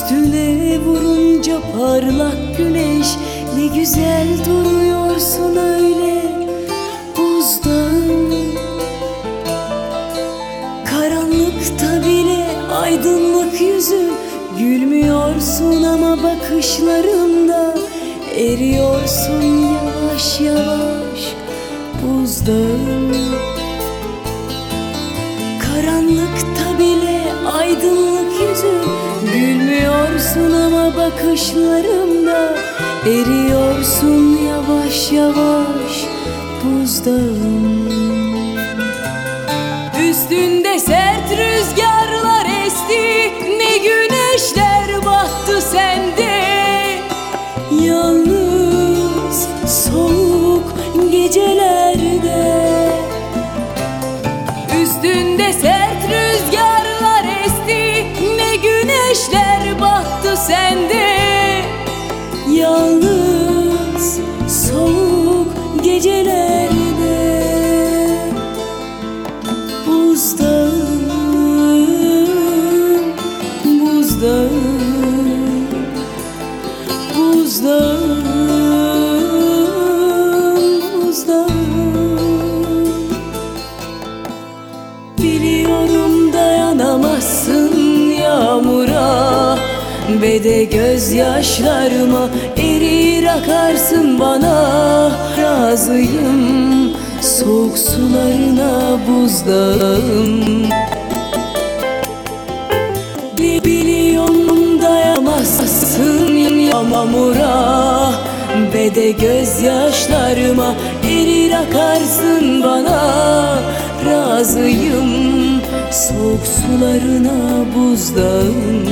Üstüne vurunca parlak güneş, ne güzel duruyorsun öyle buzdağım. Karanlıkta bile aydınlık yüzün, gülmüyorsun ama bakışlarımda eriyorsun yavaş yavaş buzdağım. Karanlıkta bile aydınlık yüzün, gülmüyorsun ama bakışlarımda eriyorsun yavaş yavaş buzdağım. Üstünde sert rüzgarlar esti, ne güneşler battı sende. Yalnız soğuk gecelerde. Üstünde sert rüzgarlar esti, ne güneşler battı sende. Yalnız soğuk gecelerde. Buzdağım, buzdağım, buzdağım, buzdağım. Biliyorum dayanamazsın yağmura ve de gözyaşlarıma, erir akarsın bana. Razıyım soğuk sularına buzdağım. Biliyorum dayanamazsın yağmura ve de gözyaşlarıma, erir akarsın bana. Razıyım soğuk sularına buzdağım.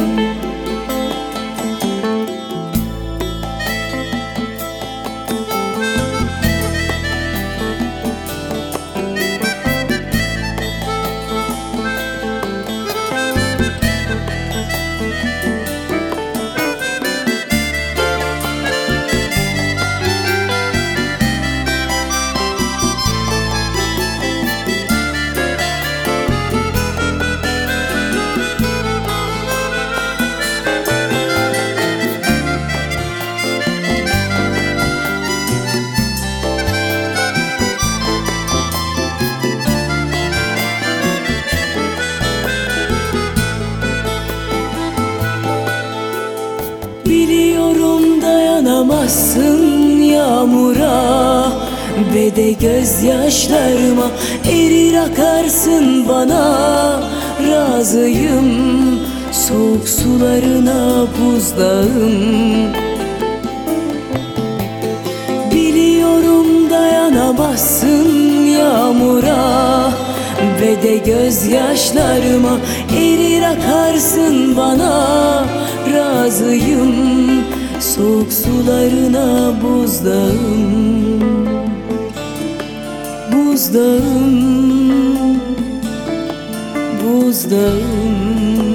Biliyorum dayanamazsın yağmura ve de gözyaşlarıma, erir akarsın bana. Razıyım soğuk sularına buzdağım. Biliyorum dayanamazsın yağmura ve de gözyaşlarıma, erir akarsın bana. Razıyım soğuk sularına buzdağım. Buzdağım, buzdağım.